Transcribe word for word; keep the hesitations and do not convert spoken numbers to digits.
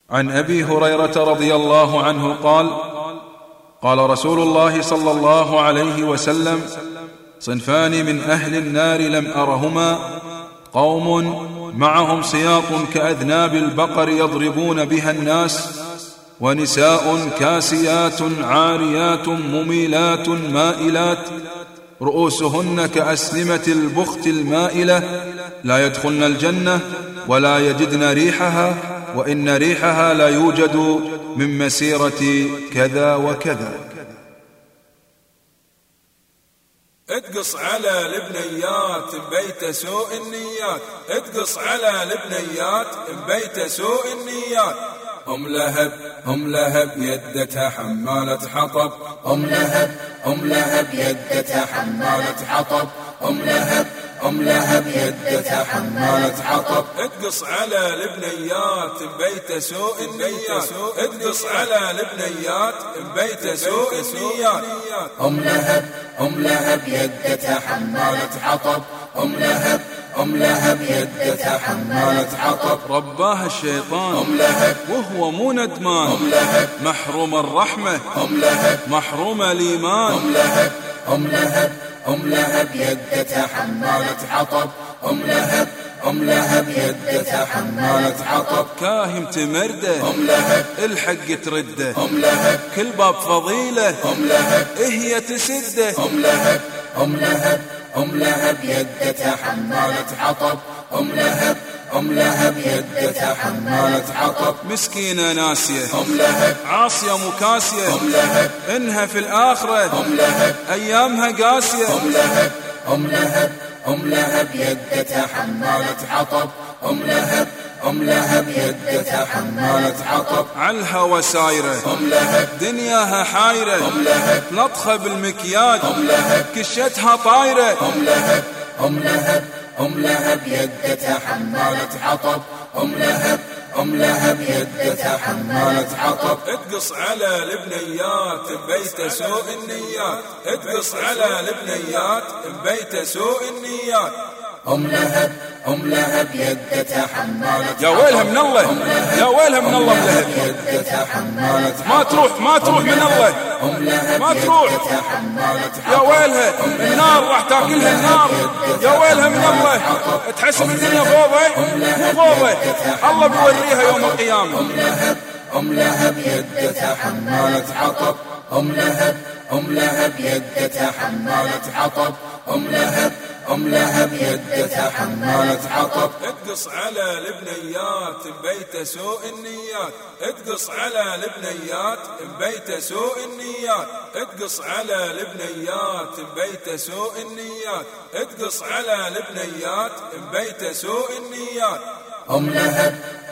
عن أبي هريرة رضي الله عنه قال: قال رسول الله صلى الله عليه وسلم: صنفان من أهل النار لم أرهما، قوم معهم سياط كأذناب البقر يضربون بها الناس، ونساء كاسيات عاريات مميلات مائلات رؤوسهن كأسنمة البخت المائلة، لا يدخلن الجنة ولا يجدن ريحها، وإن ريحها لا يوجد من مسيرة كذا وكذا. ادقص على البنيات بيت سوء النيات، ادقص على البنيات بيت سوء النيات. أم لهب أم لهب يدتها حمالة حطب، أم لهب أم لهب يدتها حمالة حطب، أم لهب أم لهب يدتها حمالة حطب. ادقص على البنيات بيت سوء النيات، ادقص على البنيات بيت سوء النيات. أم لهب أم لهب يدتها حمالة حطب، أم لهب أم لهب يدتها حمالة حطب. رباها الشيطان أم لهب وهو مو ندمان، أم لهب محروم الرحمة، أم لهب محروم الإيمان. أم لهب أم لهب أم لهب يدتها حمالة حطب، أم لهب أم لهب يدتها حمالة حطب. كاهم تمرده، أم لهب الحق ترده، أم لهب كل باب فضيلة، أم لهب هي تسده. أم لهب أم لهب أم لهب يدتها حمالة حطب، أم لهب أم لهب يدتها حمالة حطب. مسكينة ناسية، أم لهب عاصية مكاسية، أم لهب إنها في الآخرة أم لهب أيامها قاسية. أم لهب أم لهب أم لهب يدتها حمالة حطب، أم لهب أم لهب يدتها حمالة حطب. عالهوى سايرة، أم لهب دنياها حايرة، أم لهب لطخة بالمكياج، أم لهب كشتها طايرة. أم لهب أم لهب أم لهب يدتها حمالة حطب، أم لهب أم لهب يدتها حمالة حطب. ادقص على البنيات بيت سوء النيات، ادقص على البنيات بيت سوء النيات. أم لهب أم لهب يدتها حمالة يا ويلها من الله، يا ويلها من الله ملهب، يدتها حمالة ما تروح ما تروح من الله، أم لهب ما تروح. يدتها حمالة يا ويلها النار راح تاكلها النار، يا ويلها من الله. تحسب الدنيا فوضى، مو فوضى، الله بيوريها يوم القيامة. أم لهب أم لهب يدتها حمالة حطب، أم لهب أم لهب يدتها حمالة حطب، أم لهب أم لهب يدتها حمالة حطب. ادقص على البنيات بيت سوء النيات، ادقص على البنيات بيت سوء النيات، ادقص على البنيات بيت سوء النيات، ادقص على البنيات بيت سوء النيات. أم لهب